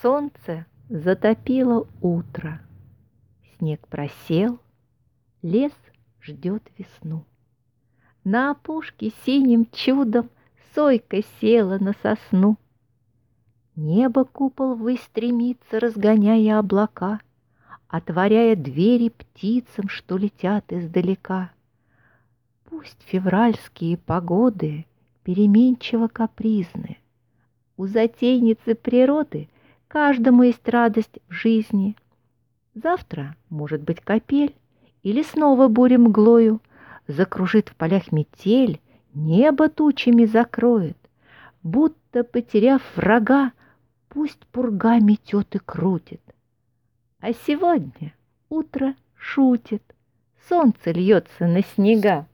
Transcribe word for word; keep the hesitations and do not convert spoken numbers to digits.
Солнце затопило утро, снег просел, лес ждет весну. На опушке синим чудом сойка села на сосну. Небо купол ввысь стремится, разгоняя облака, отворяя двери птицам, что летят издалека. Пусть февральские погоды переменчиво капризны, у затейницы природы каждому есть радость в жизни. Завтра, может быть, капель, или снова буря мглою закружит в полях метель, небо тучами закроет. Будто, потеряв врага, пусть пурга метет и крутит. А сегодня утро шутит, солнце льется на снега.